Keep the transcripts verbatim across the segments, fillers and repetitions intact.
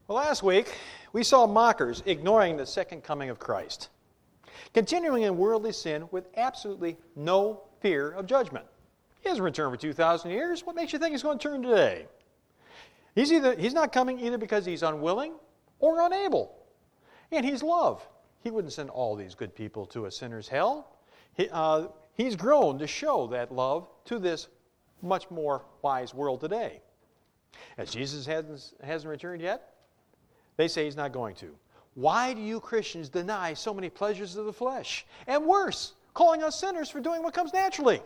Well, last week, we saw mockers ignoring the second coming of Christ, continuing in worldly sin with absolutely no fear of judgment. He hasn't returned for two thousand years. What makes you think he's going to turn today? He's either he's not coming either because he's unwilling or unable. And he's love. He wouldn't send all these good people to a sinner's hell. He, uh, he's grown to show that love to this much more wise world today. As Jesus hasn't, hasn't returned yet, they say he's not going to. Why do you Christians deny so many pleasures of the flesh? And worse, calling us sinners for doing what comes naturally.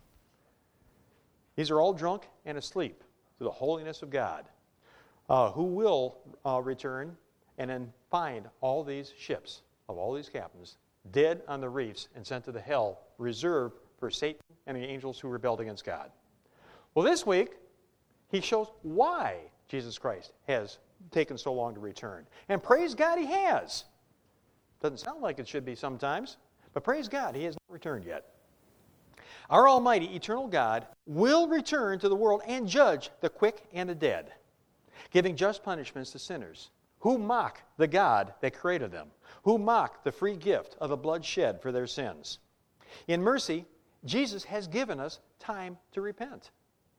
These are all drunk and asleep to the holiness of God, uh, who will uh, return and then find all these ships of all these captains dead on the reefs and sent to the hell reserved for Satan and the angels who rebelled against God. Well, this week, he shows why Jesus Christ has taken so long to return. And praise God he has. Doesn't sound like it should be sometimes, but praise God he has not returned yet. Our almighty, eternal God will return to the world and judge the quick and the dead, giving just punishments to sinners who mock the God that created them, who mock the free gift of the blood shed for their sins. In mercy, Jesus has given us time to repent.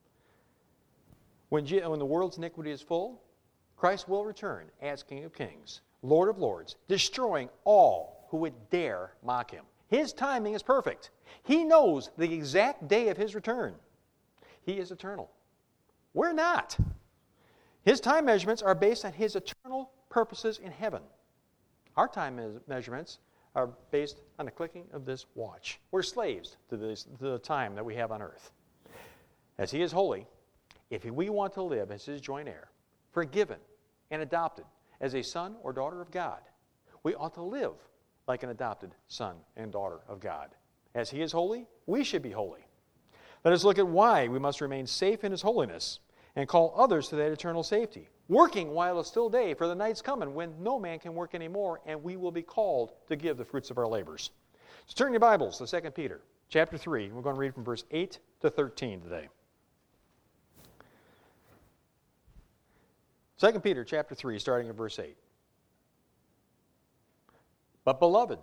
When, when the world's iniquity is full, Christ will return as King of Kings, Lord of Lords, destroying all who would dare mock him. His timing is perfect. He knows the exact day of his return. He is eternal. We're not. His time measurements are based on his eternal purposes in heaven. Our time measurements are based on the clicking of this watch. We're slaves to, this, to the time that we have on earth. As he is holy, if we want to live as his joint heir, forgiven and adopted as a son or daughter of God, we ought to live like an adopted son and daughter of God. As he is holy, we should be holy. Let us look at why we must remain safe in his holiness and call others to that eternal safety, working while it's still day, for the night's coming when no man can work anymore, and we will be called to give the fruits of our labors. So turn your Bibles to Second Peter chapter three. We're going to read from verse eight to thirteen today. Second Peter chapter three, starting at verse eight. But beloved,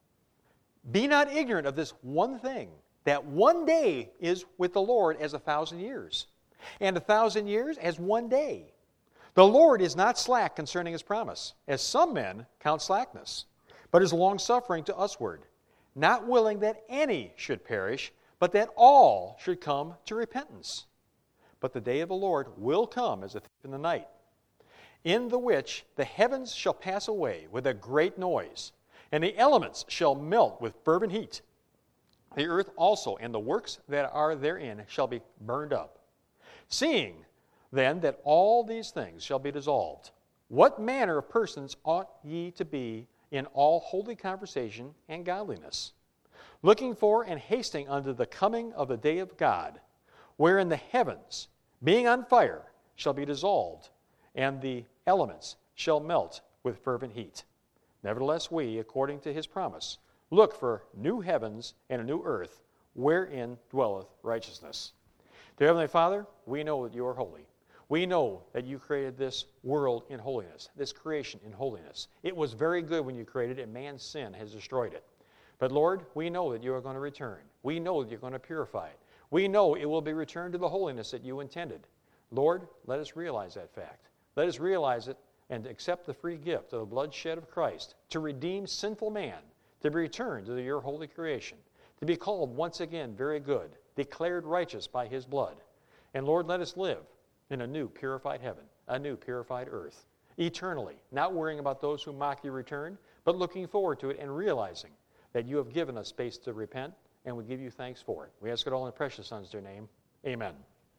be not ignorant of this one thing, that one day is with the Lord as a thousand years, and a thousand years as one day. The Lord is not slack concerning his promise, as some men count slackness, but is longsuffering to usward, not willing that any should perish, but that all should come to repentance. But the day of the Lord will come as a thief in the night, in the which the heavens shall pass away with a great noise, and the elements shall melt with fervent heat. The earth also and the works that are therein shall be burned up. Seeing then that all these things shall be dissolved, what manner of persons ought ye to be in all holy conversation and godliness, looking for and hasting unto the coming of the day of God, wherein the heavens, being on fire, shall be dissolved, and the elements shall melt with fervent heat. Nevertheless, we, according to his promise, look for new heavens and a new earth, wherein dwelleth righteousness. Dear Heavenly Father, we know that you are holy. We know that you created this world in holiness, this creation in holiness. It was very good when you created it, and man's sin has destroyed it. But Lord, we know that you are going to return. We know that you're going to purify it. We know it will be returned to the holiness that you intended. Lord, let us realize that fact. Let us realize it and accept the free gift of the blood shed of Christ to redeem sinful man, to be returned to your holy creation, to be called once again very good, declared righteous by his blood. And Lord, let us live in a new purified heaven, a new purified earth, eternally, not worrying about those who mock your return, but looking forward to it and realizing that you have given us space to repent, and we give you thanks for it. We ask it all in the precious Son's dear name. Amen.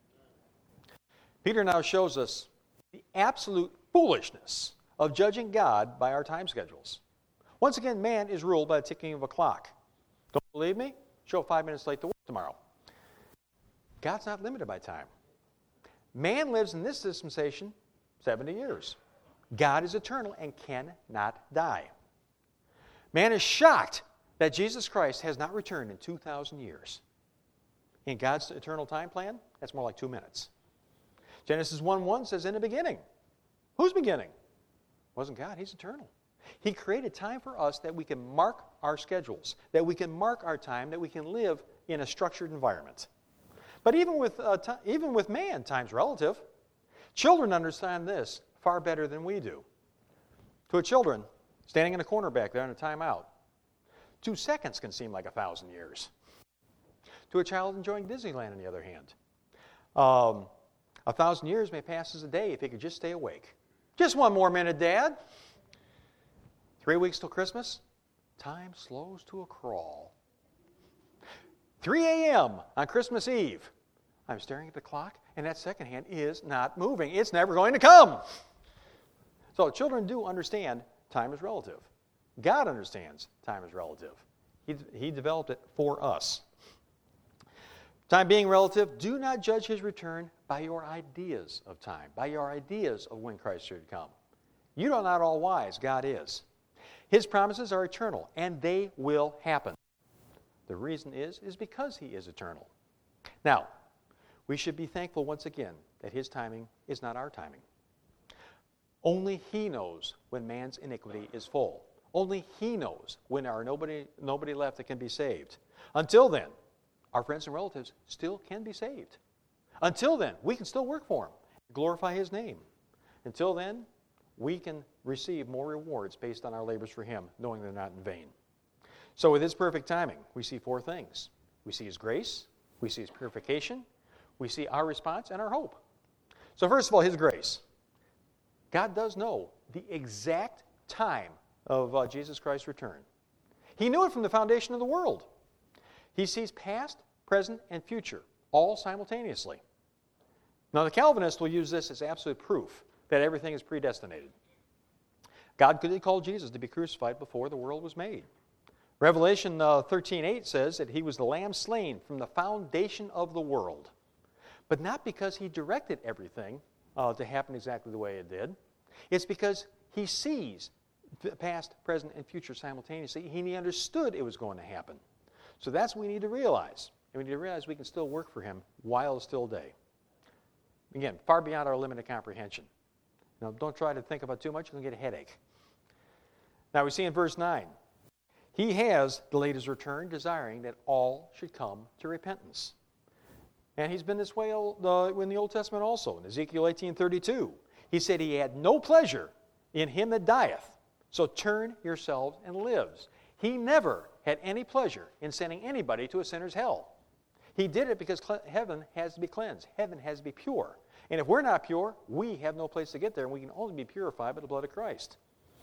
Peter now shows us the absolute foolishness of judging God by our time schedules. Once again, man is ruled by the ticking of a clock. Don't believe me? Show up five minutes late to work tomorrow. God's not limited by time. Man lives in this dispensation seventy years. God is eternal and cannot die. Man is shocked that Jesus Christ has not returned in two thousand years. In God's eternal time plan, that's more like two minutes. Genesis one one says, in the beginning. Who's beginning? Wasn't God. He's eternal. He created time for us that we can mark our schedules, that we can mark our time, that we can live in a structured environment. But even with, uh, t- even with man, time's relative. Children understand this far better than we do. To a children, standing in a corner back there in a timeout, two seconds can seem like a thousand years. To a child enjoying Disneyland, on the other hand, um, a thousand years may pass as a day if he could just stay awake. Just one more minute, Dad. Three weeks till Christmas, time slows to a crawl. three a.m. on Christmas Eve. I'm staring at the clock, and that second hand is not moving. It's never going to come. So children do understand time is relative. God understands time is relative. He, he developed it for us. Time being relative, do not judge his return by your ideas of time, by your ideas of when Christ should come. You are not all wise. God is. His promises are eternal, and they will happen. The reason is, is because he is eternal. Now, we should be thankful once again that his timing is not our timing. Only he knows when man's iniquity is full. Only he knows when there are nobody, nobody left that can be saved. Until then, our friends and relatives still can be saved. Until then, we can still work for him, glorify his name. Until then, we can receive more rewards based on our labors for him, knowing they're not in vain. So with his perfect timing, we see four things. We see his grace, we see his purification, we see our response, and our hope. So first of all, his grace. God does know the exact time of uh, Jesus Christ's return. He knew it from the foundation of the world. He sees past, present, and future, all simultaneously. Now the Calvinists will use this as absolute proof that everything is predestinated. God could have called Jesus to be crucified before the world was made. Revelation uh, thirteen eight says that he was the lamb slain from the foundation of the world. But not because he directed everything uh, to happen exactly the way it did. It's because he sees past, present, and future simultaneously. He understood it was going to happen. So that's what we need to realize. And we need to realize we can still work for him while it's still day. Again, far beyond our limited comprehension. Now, don't try to think about too much. You're going to get a headache. Now, we see in verse nine, he has delayed his return, desiring that all should come to repentance. And he's been this way uh, in the Old Testament also. In Ezekiel eighteen thirty-two, he said he had no pleasure in him that dieth. So turn yourselves and lives. He never had any pleasure in sending anybody to a sinner's hell. He did it because heaven has to be cleansed. Heaven has to be pure. And if we're not pure, we have no place to get there, and we can only be purified by the blood of Christ.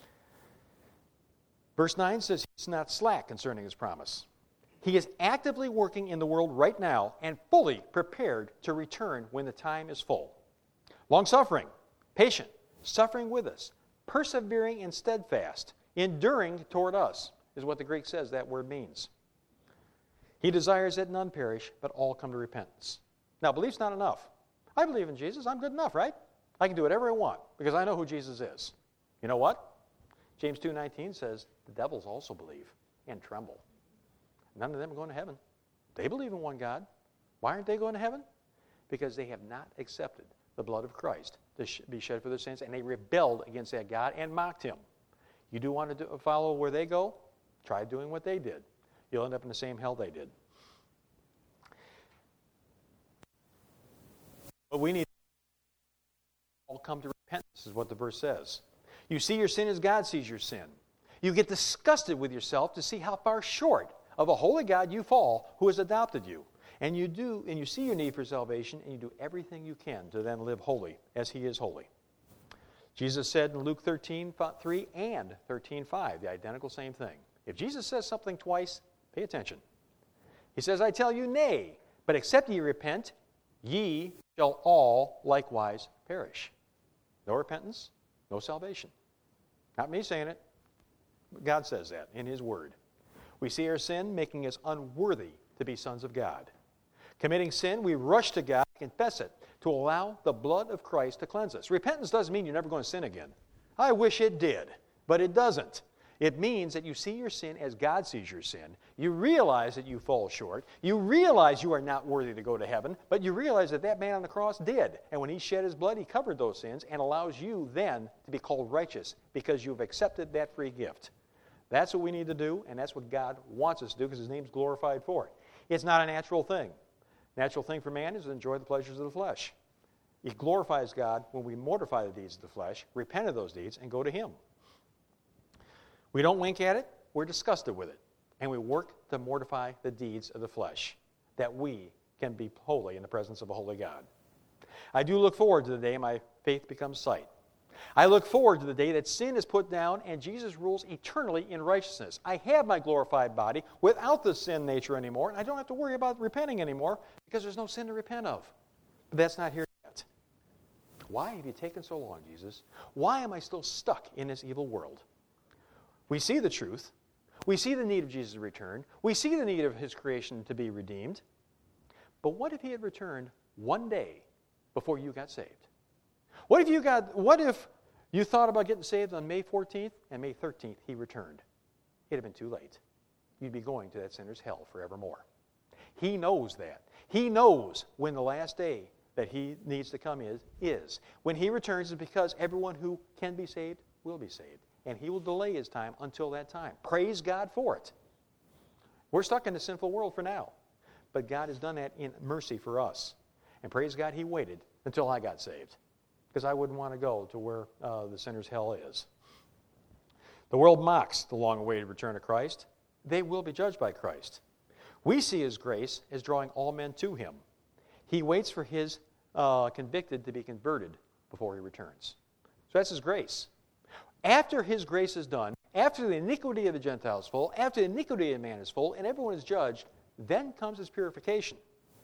Verse nine says he's not slack concerning his promise. He is actively working in the world right now and fully prepared to return when the time is full. Long-suffering, patient, suffering with us, persevering and steadfast, enduring toward us, is what the Greek says that word means. He desires that none perish, but all come to repentance. Now, belief's not enough. I believe in Jesus. I'm good enough, right? I can do whatever I want because I know who Jesus is. You know what? James two nineteen says the devils also believe and tremble. None of them are going to heaven. They believe in one God. Why aren't they going to heaven? Because they have not accepted the blood of Christ to be shed for their sins, and they rebelled against that God and mocked him. You do want to do, follow where they go? Try doing what they did. You'll end up in the same hell they did. But we need to all come to repentance, is what the verse says. You see your sin as God sees your sin. You get disgusted with yourself to see how far short of a holy God you fall who has adopted you. And you do, and you see your need for salvation, and you do everything you can to then live holy as he is holy. Jesus said in Luke thirteen three and thirteen five, the identical same thing. If Jesus says something twice, pay attention. He says, I tell you, nay, but except ye repent, ye shall all likewise perish. No repentance, no salvation. Not me saying it. God says that in his word. We see our sin making us unworthy to be sons of God. Committing sin, we rush to God, confess it, to allow the blood of Christ to cleanse us. Repentance doesn't mean you're never going to sin again. I wish it did, but it doesn't. It means that you see your sin as God sees your sin. You realize that you fall short. You realize you are not worthy to go to heaven, but you realize that that man on the cross did. And when he shed his blood, he covered those sins and allows you then to be called righteous because you've accepted that free gift. That's what we need to do, and that's what God wants us to do because his name's glorified for it. It's not a natural thing. Natural thing for man is to enjoy the pleasures of the flesh. It glorifies God when we mortify the deeds of the flesh, repent of those deeds, and go to him. We don't wink at it, we're disgusted with it. And we work to mortify the deeds of the flesh, that we can be holy in the presence of a holy God. I do look forward to the day my faith becomes sight. I look forward to the day that sin is put down and Jesus rules eternally in righteousness. I have my glorified body without the sin nature anymore, and I don't have to worry about repenting anymore because there's no sin to repent of. But that's not here yet. Why have you taken so long, Jesus? Why am I still stuck in this evil world? We see the truth. We see the need of Jesus' return. We see the need of his creation to be redeemed. But what if he had returned one day before you got saved? What if you got what if you thought about getting saved on May fourteenth and May thirteenth he returned? It'd have been too late. You'd be going to that sinner's hell forevermore. He knows that. He knows when the last day that he needs to come is is. When he returns is because everyone who can be saved will be saved. And he will delay his time until that time. Praise God for it. We're stuck in a sinful world for now. But God has done that in mercy for us. And praise God, he waited until I got saved. Because I wouldn't want to go to where uh, the sinner's hell is. The world mocks the long-awaited return of Christ. They will be judged by Christ. We see his grace as drawing all men to him. He waits for his uh, convicted to be converted before he returns. So that's his grace. After his grace is done, after the iniquity of the Gentiles is full, after the iniquity of man is full, and everyone is judged, then comes his purification.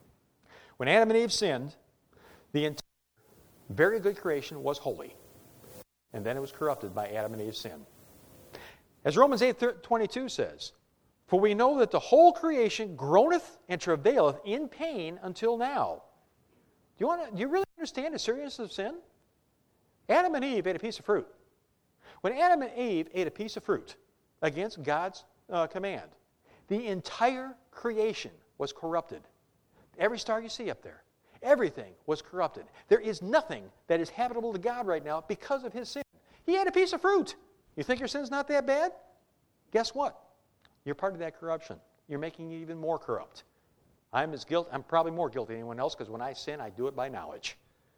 When Adam and Eve sinned, the entire very good creation was holy. And then it was corrupted by Adam and Eve's sin. As Romans eight twenty-two says, "For we know that the whole creation groaneth and travaileth in pain until now." Do you, want to, do you really understand the seriousness of sin? Adam and Eve ate a piece of fruit. When Adam and Eve ate a piece of fruit against God's uh, command, the entire creation was corrupted. Every star you see up there, everything was corrupted. There is nothing that is habitable to God right now because of his sin. He ate a piece of fruit. You think your sin's not that bad? Guess what? You're part of that corruption. You're making it even more corrupt. I'm as guilty. I'm probably more guilty than anyone else because when I sin, I do it by knowledge.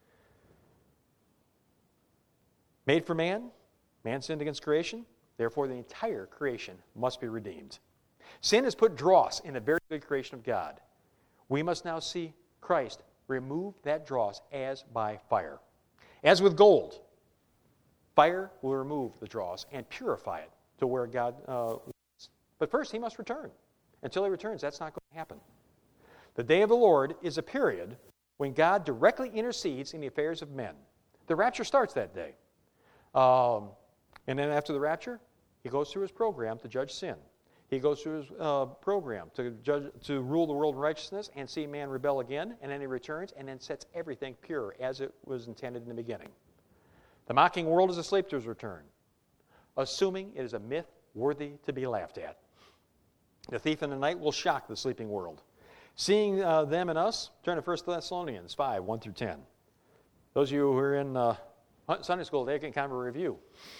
Made for man, man sinned against creation. Therefore, the entire creation must be redeemed. Sin has put dross in the very good creation of God. We must now see Christ remove that dross as by fire. As with gold, fire will remove the dross and purify it to where God uh, wants. But first, he must return. Until he returns, that's not going to happen. The day of the Lord is a period when God directly intercedes in the affairs of men. The rapture starts that day. Um, and then after the rapture, he goes through his program to judge sin. He goes through his uh, program to judge, to rule the world in righteousness and see man rebel again, and then he returns and then sets everything pure as it was intended in the beginning. The mocking world is asleep to his return, assuming it is a myth worthy to be laughed at. The thief in the night will shock the sleeping world. Seeing uh, them and us, turn to First Thessalonians five, one through ten. Those of you who are in uh, Sunday school, they can kind of a review.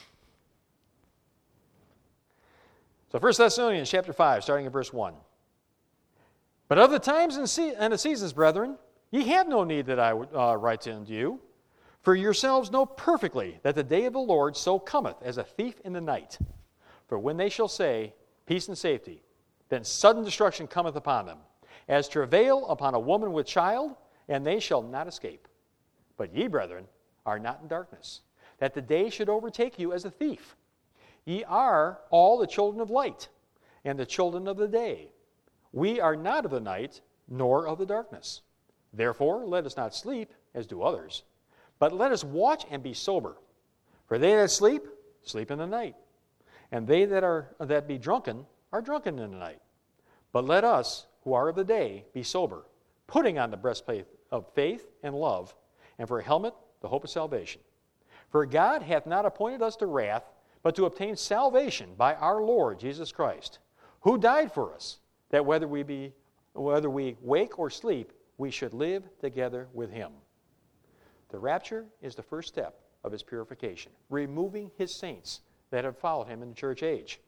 So First Thessalonians chapter five, starting at verse one. But of the times and, se- and the seasons, brethren, ye have no need that I uh, write unto you. For yourselves know perfectly that the day of the Lord so cometh as a thief in the night. For when they shall say, peace and safety, then sudden destruction cometh upon them, as travail upon a woman with child, and they shall not escape. But ye, brethren, are not in darkness, that the day should overtake you as a thief. Ye are all the children of light, and the children of the day. We are not of the night, nor of the darkness. Therefore, let us not sleep, as do others, but let us watch and be sober. For they that sleep, sleep in the night, and they that are that be drunken are drunken in the night. But let us, who are of the day, be sober, putting on the breastplate of faith and love, and for a helmet, the hope of salvation. For God hath not appointed us to wrath, but to obtain salvation by our Lord Jesus Christ, who died for us, that whether we be whether we wake or sleep, we should live together with him. The rapture is the first step of his purification, removing his saints that have followed him in the church age.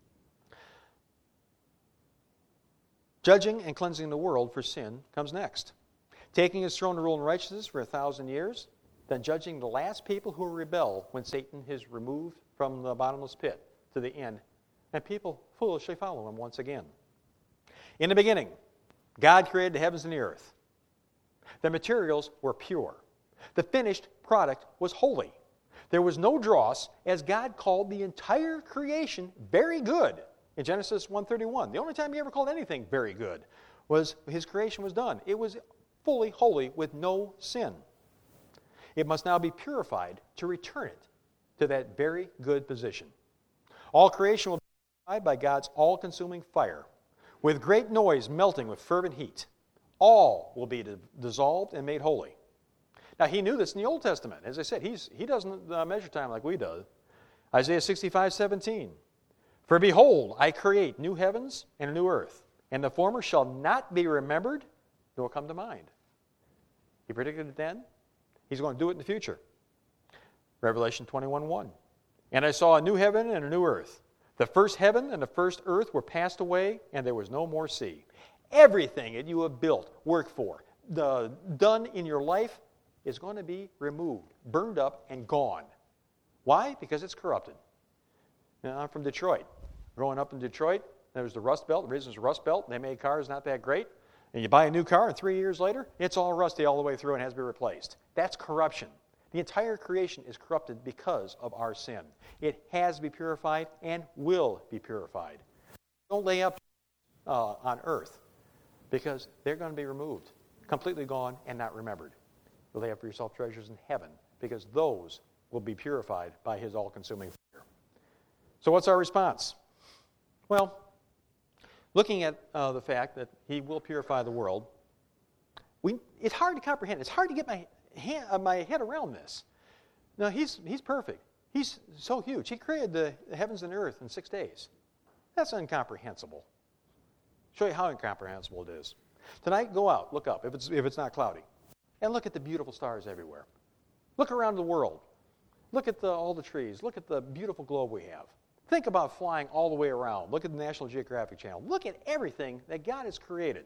Judging and cleansing the world for sin comes next. Taking his throne to rule in righteousness for a thousand years, then judging the last people who rebel when Satan is removed from the bottomless pit to the end, and people foolishly follow him once again. In the beginning, God created the heavens and the earth. The materials were pure. The finished product was holy. There was no dross, as God called the entire creation very good in Genesis one thirty-one. The only time he ever called anything very good was his creation was done. It was fully holy with no sin. It must now be purified to return it to that very good position. All creation will be purified by God's all-consuming fire, with great noise melting with fervent heat. All will be dissolved and made holy. Now, he knew this in the Old Testament. As I said, he's, he doesn't uh, measure time like we do. Isaiah sixty-five seventeen. For behold, I create new heavens and a new earth, and the former shall not be remembered, nor come to mind. He predicted it then. He's going to do it in the future. Revelation twenty-one one. And I saw a new heaven and a new earth. The first heaven and the first earth were passed away, and there was no more sea. Everything that you have built, worked for, the, done in your life is going to be removed, burned up, and gone. Why? Because it's corrupted. Now, I'm from Detroit. Growing up in Detroit, there was the Rust Belt. The reason it's the Rust Belt, they made cars not that great. And you buy a new car, and three years later, it's all rusty all the way through and has to be replaced. That's corruption. The entire creation is corrupted because of our sin. It has to be purified and will be purified. Don't lay up uh, on earth, because they're going to be removed, completely gone and not remembered. You'll lay up for yourself treasures in heaven, because those will be purified by his all-consuming fire. So what's our response? Well, looking at uh, the fact that he will purify the world, we, it's hard to comprehend. It's hard to get my, hand, uh, my head around this. Now, he's, he's perfect. He's so huge. He created the heavens and earth in six days. That's incomprehensible. Show you how incomprehensible it is. Tonight, go out, look up, if it's, if it's not cloudy, and look at the beautiful stars everywhere. Look around the world. Look at the, all the trees. Look at the beautiful globe we have. Think about flying all the way around. Look at the National Geographic Channel. Look at everything that God has created.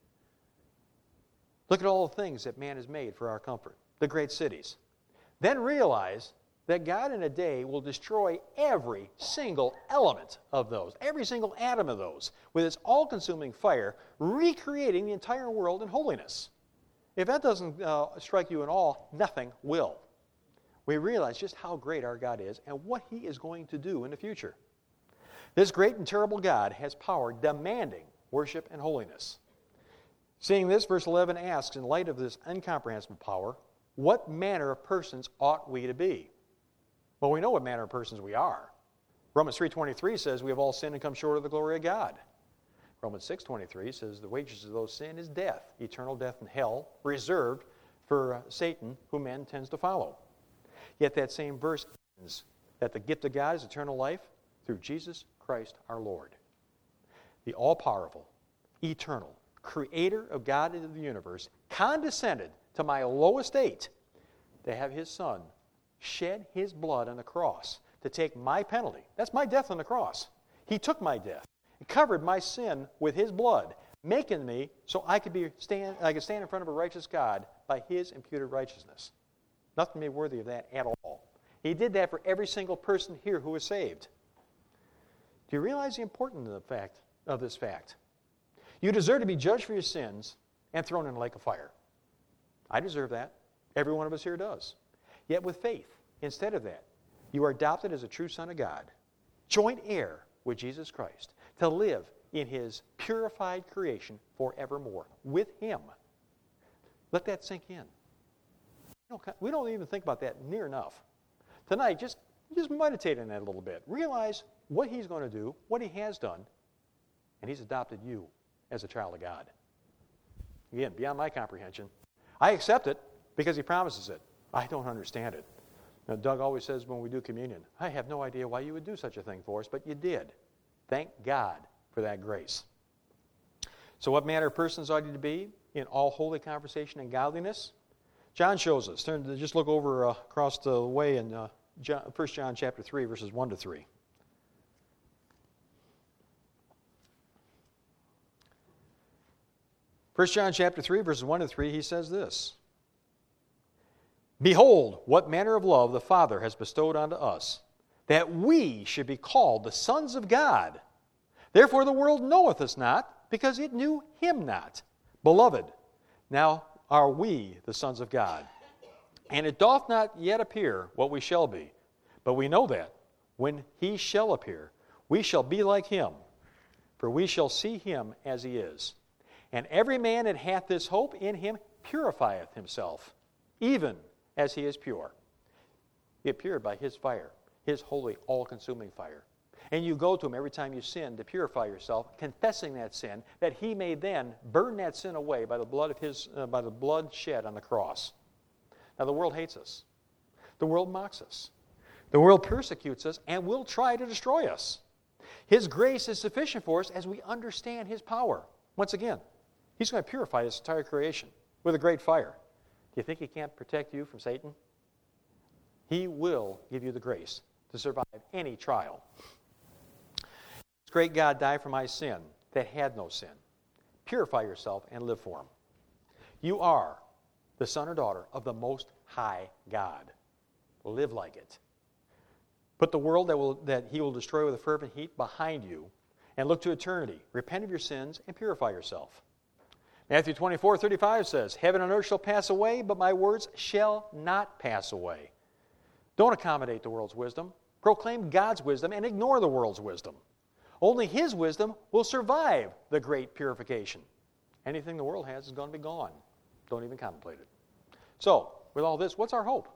Look at all the things that man has made for our comfort, the great cities. Then realize that God in a day will destroy every single element of those, every single atom of those, with its all-consuming fire, recreating the entire world in holiness. If that doesn't uh, strike you at all, nothing will. We realize just how great our God is and what he is going to do in the future. This great and terrible God has power demanding worship and holiness. Seeing this, verse eleven asks, in light of this incomprehensible power, what manner of persons ought we to be? Well, we know what manner of persons we are. Romans three twenty-three says we have all sinned and come short of the glory of God. Romans six twenty-three says the wages of those sin is death, eternal death in hell, reserved for uh, Satan, whom man tends to follow. Yet that same verse ends that the gift of God is eternal life through Jesus Christ our Lord. The all-powerful, eternal, creator of God and of the universe condescended to my low estate to have his son shed his blood on the cross to take my penalty. That's my death on the cross. He took my death. He covered my sin with his blood, making me so I could be stand I could stand in front of a righteous God by his imputed righteousness. Nothing made worthy of that at all. He did that for every single person here who was saved. Do you realize the importance of the fact of this fact? You deserve to be judged for your sins and thrown in a lake of fire. I deserve that. Every one of us here does. Yet with faith, instead of that, you are adopted as a true son of God, joint heir with Jesus Christ, to live in his purified creation forevermore with him. Let that sink in. We don't even think about that near enough. Tonight, just, just meditate on that a little bit. Realize what he's going to do, what he has done, and he's adopted you as a child of God. Again, beyond my comprehension. I accept it because he promises it. I don't understand it. Now, Doug always says when we do communion, I have no idea why you would do such a thing for us, but you did. Thank God for that grace. So what manner of persons ought you to be in all holy conversation and godliness? John shows us. Turn to, just look over uh, across the way in uh, John, First John chapter three, verses one to three. First John chapter three, verses one to three, he says this. Behold, what manner of love the Father has bestowed unto us, that we should be called the sons of God. Therefore the world knoweth us not, because it knew him not. Beloved, now are we the sons of God. And it doth not yet appear what we shall be. But we know that, when he shall appear, we shall be like him, for we shall see him as he is. And every man that hath this hope in him purifieth himself, even as he is pure. He appeared by his fire, his holy, all-consuming fire. And you go to him every time you sin to purify yourself, confessing that sin, that he may then burn that sin away by the blood of his, uh, by the blood shed on the cross. Now the world hates us. The world mocks us. The world persecutes us and will try to destroy us. His grace is sufficient for us as we understand his power. Once again, he's going to purify this entire creation with a great fire. Do you think he can't protect you from Satan? He will give you the grace to survive any trial. This great God died for my sin that had no sin. Purify yourself and live for him. You are the son or daughter of the Most High God. Live like it. Put the world that, will, that he will destroy with a fervent heat behind you and look to eternity. Repent of your sins and purify yourself. Matthew twenty-four thirty-five says, Heaven and earth shall pass away, but my words shall not pass away. Don't accommodate the world's wisdom. Proclaim God's wisdom and ignore the world's wisdom. Only his wisdom will survive the great purification. Anything the world has is going to be gone. Don't even contemplate it. So, with all this, what's our hope?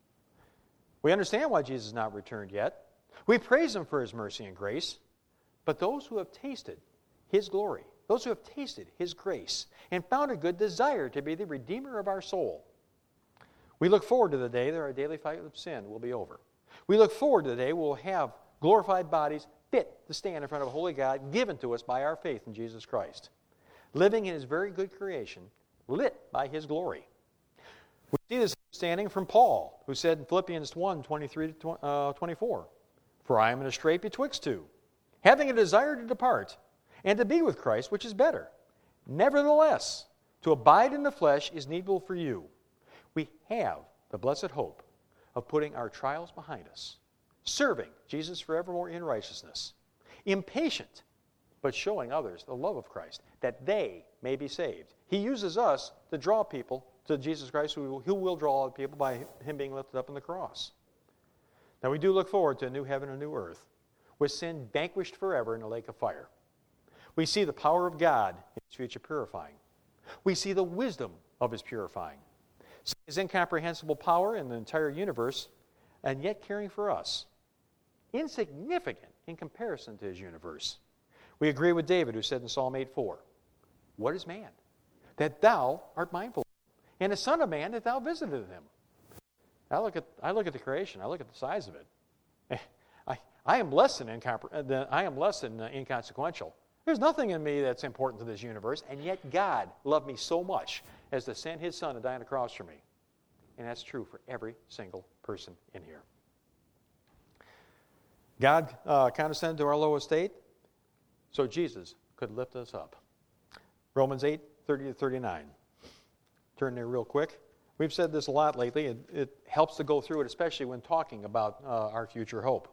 We understand why Jesus has not returned yet. We praise him for his mercy and grace. But those who have tasted his glory, those who have tasted his grace, and found a good desire to be the Redeemer of our soul, we look forward to the day that our daily fight with sin will be over. We look forward to the day we'll have glorified bodies fit to stand in front of a holy God given to us by our faith in Jesus Christ, living in his very good creation, lit by his glory. We see this understanding from Paul, who said in Philippians one, twenty-three to twenty-four, For I am in a strait betwixt two, having a desire to depart, and to be with Christ, which is better. Nevertheless, to abide in the flesh is needful for you. We have the blessed hope of putting our trials behind us, serving Jesus forevermore in righteousness, impatient, but showing others the love of Christ, that they may be saved. He uses us to draw people to Jesus Christ, who, who will draw all people by him being lifted up on the cross. Now we do look forward to a new heaven and a new earth, with sin vanquished forever in a lake of fire. We see the power of God in his future purifying. We see the wisdom of his purifying. His incomprehensible power in the entire universe, and yet caring for us. Insignificant in comparison to his universe. We agree with David, who said in Psalm eight four, What is man, that thou art mindful of him, and the son of man, that thou visited him? I look at I look at the creation. I look at the size of it. I, I am less than, incompre- than I am less than uh, inconsequential. There's nothing in me that's important to this universe, and yet God loved me so much as to send his son to die on the cross for me. And that's true for every single person in here. God uh, condescended to our low estate so Jesus could lift us up. Romans eight, thirty to thirty-nine. Turn there real quick. We've said this a lot lately. It, it helps to go through it, especially when talking about uh, our future hope.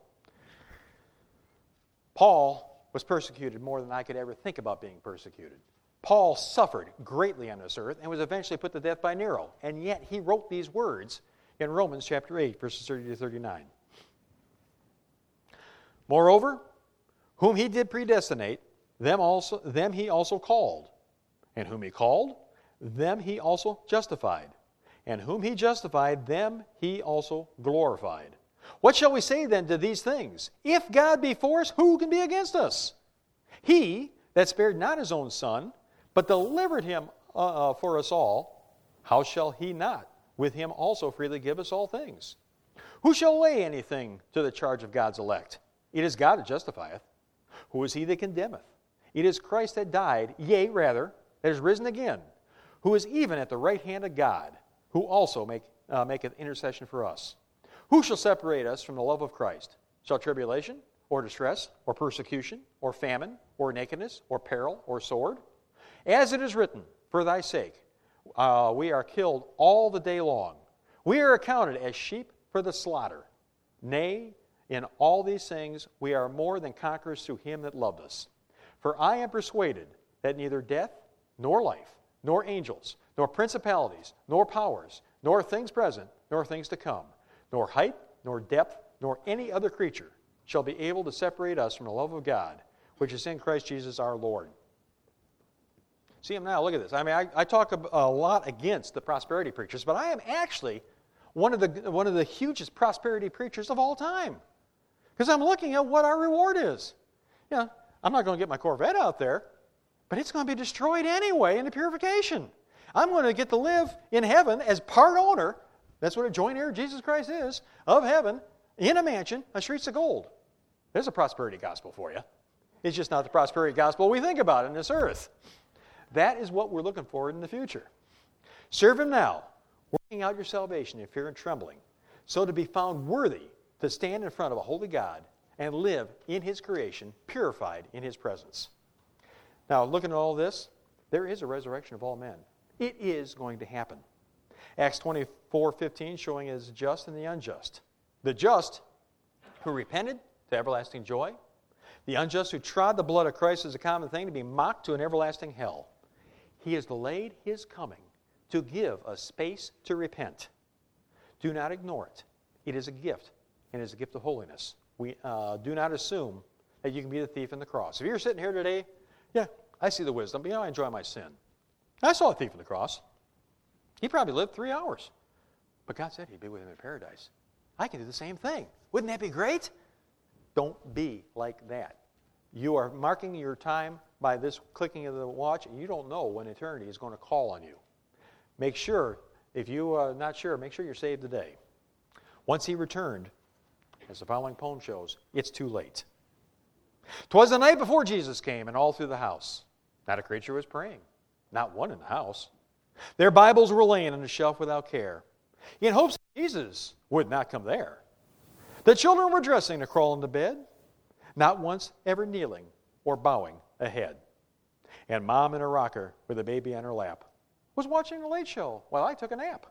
Paul was persecuted more than I could ever think about being persecuted. Paul suffered greatly on this earth and was eventually put to death by Nero. And yet he wrote these words in Romans chapter eight, verses thirty to thirty-nine. Moreover, whom he did predestinate, them also them he also called. And whom he called, them he also justified. And whom he justified, them he also glorified. What shall we say then to these things? If God be for us, who can be against us? He that spared not his own son, but delivered him uh, uh, for us all, how shall he not with him also freely give us all things? Who shall lay anything to the charge of God's elect? It is God that justifieth. Who is he that condemneth? It is Christ that died, yea, rather, that is risen again, who is even at the right hand of God, who also make, uh, maketh intercession for us. Who shall separate us from the love of Christ? Shall tribulation, or distress, or persecution, or famine, or nakedness, or peril, or sword? As it is written, for thy sake uh, we are killed all the day long. We are accounted as sheep for the slaughter. Nay, in all these things we are more than conquerors through him that loved us. For I am persuaded that neither death, nor life, nor angels, nor principalities, nor powers, nor things present, nor things to come, nor height, nor depth, nor any other creature shall be able to separate us from the love of God, which is in Christ Jesus our Lord. See him now, look at this. I mean, I, I talk a, a lot against the prosperity preachers, but I am actually one of the, one of the hugest prosperity preachers of all time. Because I'm looking at what our reward is. You know, I'm not going to get my Corvette out there, but it's going to be destroyed anyway in the purification. I'm going to get to live in heaven as part owner, that's what a joint heir of Jesus Christ is, of heaven, in a mansion, on streets of gold. There's a prosperity gospel for you. It's just not the prosperity gospel we think about in this earth. That is what we're looking for in the future. Serve him now, working out your salvation in fear and trembling, so to be found worthy to stand in front of a holy God and live in his creation, purified in his presence. Now, looking at all this, there is a resurrection of all men. It is going to happen. Acts twenty-four fifteen showing as just and the unjust. The just who repented to everlasting joy. The unjust who trod the blood of Christ as a common thing to be mocked to an everlasting hell. He has delayed his coming to give us space to repent. Do not ignore it. It is a gift, and it is a gift of holiness. We uh, do not assume that you can be the thief in the cross. If you're sitting here today, yeah, I see the wisdom, but you know, I enjoy my sin. I saw a thief in the cross. He probably lived three hours. But God said he'd be with him in paradise. I can do the same thing. Wouldn't that be great? Don't be like that. You are marking your time by this clicking of the watch, and you don't know when eternity is going to call on you. Make sure, if you are not sure, make sure you're saved today. Once he returned, as the following poem shows, it's too late. 'Twas the night before Jesus came, and all through the house, not a creature was praying, not one in the house. Their Bibles were laying on the shelf without care, in hopes that Jesus would not come there. The children were dressing to crawl into bed, not once ever kneeling or bowing a head. And Mom in a rocker with a baby on her lap was watching the Late Show while I took a nap.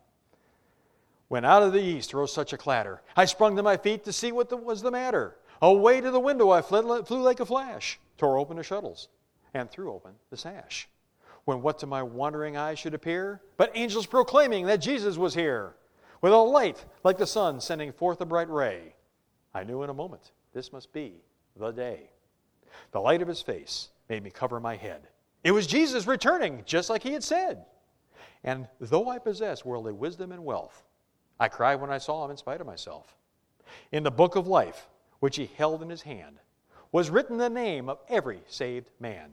When out of the east rose such a clatter, I sprung to my feet to see what the, was the matter. Away to the window I fled, flew like a flash, tore open the shuttles, and threw open the sash. When what to my wondering eyes should appear, but angels proclaiming that Jesus was here, with a light like the sun sending forth a bright ray. I knew in a moment this must be the day. The light of his face made me cover my head. It was Jesus returning, just like he had said. And though I possess worldly wisdom and wealth, I cried when I saw him in spite of myself. In the book of life, which he held in his hand, was written the name of every saved man.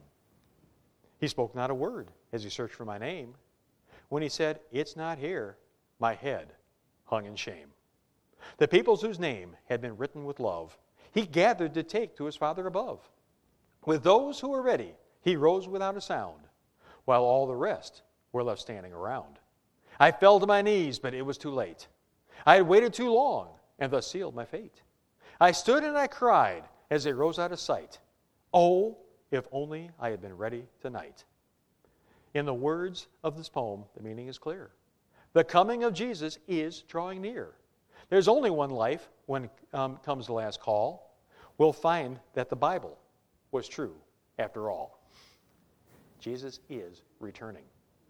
He spoke not a word as he searched for my name. When he said, "It's not here," my head hung in shame. The peoples whose name had been written with love, he gathered to take to his Father above. With those who were ready, he rose without a sound, while all the rest were left standing around. I fell to my knees, but it was too late. I had waited too long, and thus sealed my fate. I stood and I cried as they rose out of sight. Oh, if only I had been ready tonight. In the words of this poem, the meaning is clear. The coming of Jesus is drawing near. There's only one life when um, comes the last call. We'll find that the Bible was true after all. Jesus is returning.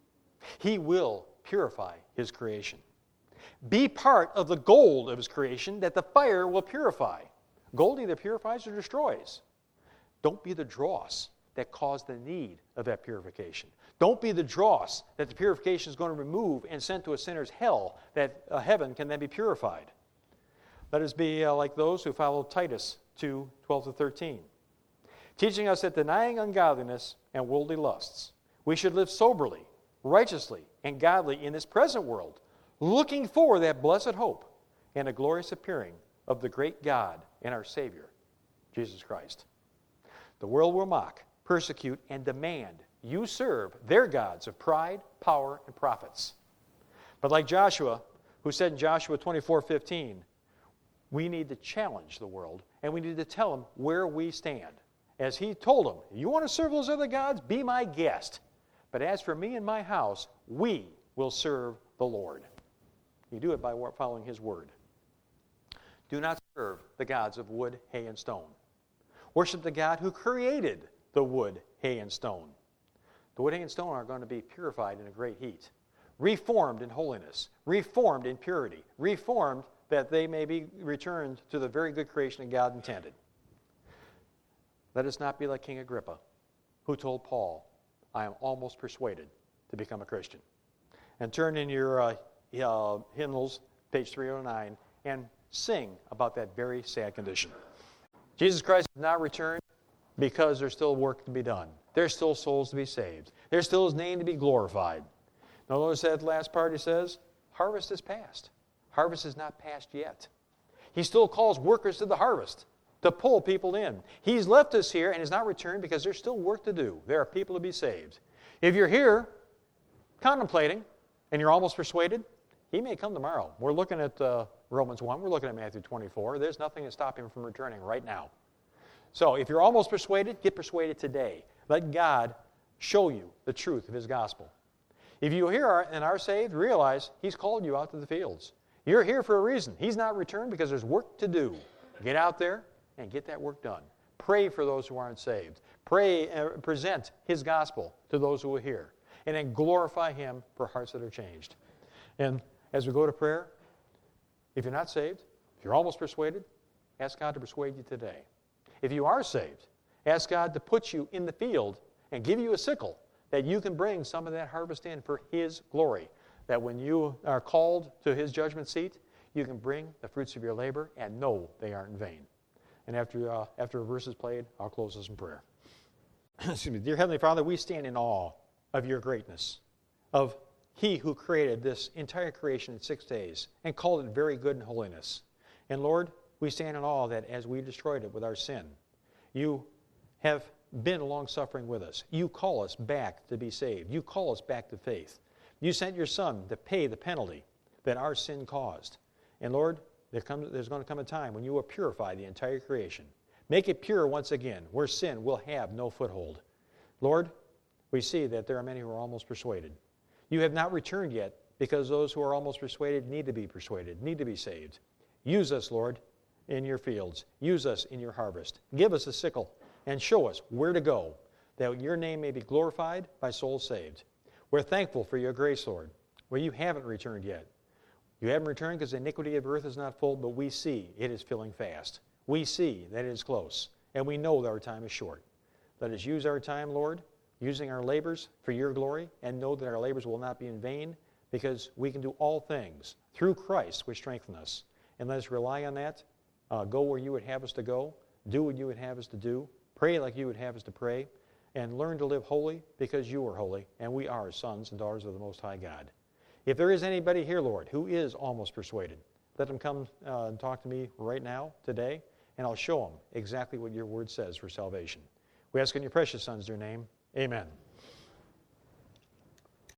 He will purify his creation. Be part of the gold of his creation that the fire will purify. Gold either purifies or destroys. Don't be the dross that caused the need of that purification. Don't be the dross that the purification is going to remove and send to a sinner's hell that uh, heaven can then be purified. Let us be uh, like those who follow Titus two, twelve to thirteen, teaching us that denying ungodliness and worldly lusts, we should live soberly, righteously, and godly in this present world, looking for that blessed hope and a glorious appearing of the great God and our Savior, Jesus Christ. The world will mock, persecute, and demand you serve their gods of pride, power, and profits. But like Joshua, who said in Joshua twenty-four fifteen, we need to challenge the world, and we need to tell them where we stand. As he told them, you want to serve those other gods? Be my guest. But as for me and my house, we will serve the Lord. You do it by following his word. Do not serve the gods of wood, hay, and stone. Worship the God who created the wood, hay, and stone. The wood, hay, and stone are going to be purified in a great heat, reformed in holiness, reformed in purity, reformed that they may be returned to the very good creation that God intended. Let us not be like King Agrippa, who told Paul, I am almost persuaded to become a Christian. And turn in your uh, uh, hymnals, page three oh nine, and sing about that very sad condition. Jesus Christ has not returned because there's still work to be done. There's still souls to be saved. There's still his name to be glorified. Notice that last part he says, harvest is past. Harvest is not past yet. He still calls workers to the harvest to pull people in. He's left us here and has not returned because there's still work to do. There are people to be saved. If you're here contemplating and you're almost persuaded, he may come tomorrow. We're looking at uh, Romans one. We're looking at Matthew twenty-four. There's nothing to stop him from returning right now. So if you're almost persuaded, get persuaded today. Let God show you the truth of his gospel. If you hear and are saved, realize he's called you out to the fields. You're here for a reason. He's not returned because there's work to do. Get out there and get that work done. Pray for those who aren't saved. Pray and uh, present his gospel to those who are here. And then glorify him for hearts that are changed. And as we go to prayer, if you're not saved, if you're almost persuaded, ask God to persuade you today. If you are saved, ask God to put you in the field and give you a sickle that you can bring some of that harvest in for his glory. That when you are called to his judgment seat, you can bring the fruits of your labor and know they aren't in vain. And after, uh, after a verse is played, I'll close this in prayer. Excuse me. Dear Heavenly Father, we stand in awe of your greatness, of he who created this entire creation in six days and called it very good in holiness. And Lord, we stand in awe that as we destroyed it with our sin, you have been long-suffering with us. You call us back to be saved. You call us back to faith. You sent your Son to pay the penalty that our sin caused. And Lord, there comes, there's going to come a time when you will purify the entire creation. Make it pure once again, where sin will have no foothold. Lord, we see that there are many who are almost persuaded. You have not returned yet because those who are almost persuaded need to be persuaded, need to be saved. Use us, Lord, in your fields. Use us in your harvest. Give us a sickle and show us where to go, that your name may be glorified by souls saved. We're thankful for your grace, Lord, where you haven't returned yet. You haven't returned because the iniquity of earth is not full, but we see it is filling fast. We see that it is close, and we know that our time is short. Let us use our time, Lord, using our labors for your glory, and know that our labors will not be in vain, because we can do all things through Christ which strengthen us. And let us rely on that, uh, go where you would have us to go, do what you would have us to do, pray like you would have us to pray, and learn to live holy because you are holy, and we are sons and daughters of the Most High God. If there is anybody here, Lord, who is almost persuaded, let them come uh, and talk to me right now, today, and I'll show them exactly what your word says for salvation. We ask in your precious Son's dear name, amen.